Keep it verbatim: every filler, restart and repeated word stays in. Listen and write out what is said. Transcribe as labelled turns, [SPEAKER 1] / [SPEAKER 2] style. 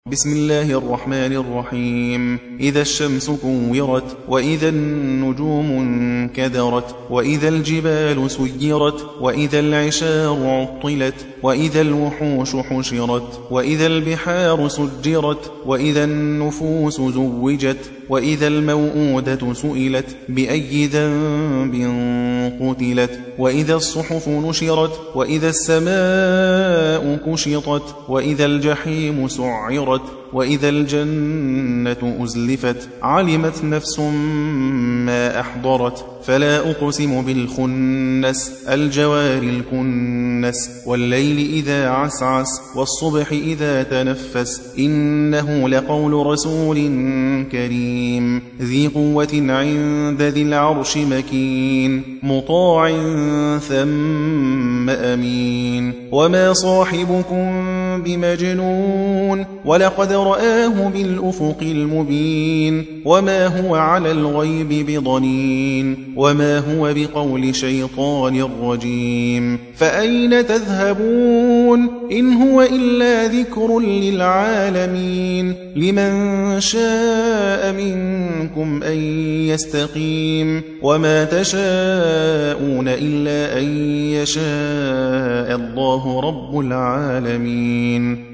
[SPEAKER 1] بسم الله الرحمن الرحيم. إذا الشمس كورت، وإذا النجوم انكدرت، وإذا الجبال سيرت، وإذا العشار عطلت، وإذا الوحوش حشرت، وإذا البحار سجرت، وإذا النفوس زوجت، وإذا الموءودة سئلت بأي ذنب قتلت، وإذا الصحف نشرت، وإذا السماء كشطت، وإذا الجحيم سعرت، وإذا الجنة أزلفت. علمت نفس ما أحضرت. فلا أقسم بالخنس، الجوار الكنس، والليل إذا عسعس، والصبح إذا تنفس. إنه لقول رسول كريم ذي قوة عند ذي العرش مكين، مطاع ثم أمين. وما صاحبكم بمجنون، ولقد رآه بالأفق المبين. وما هو على الغيب بضنين، وما هو بقول شيطان رجيم. فأين تذهبون؟ إن هو إلا ذكر للعالمين. لمن شاء منكم أن يستقيم. وما تشاءون إلا أن يشاء الله رب العالمين.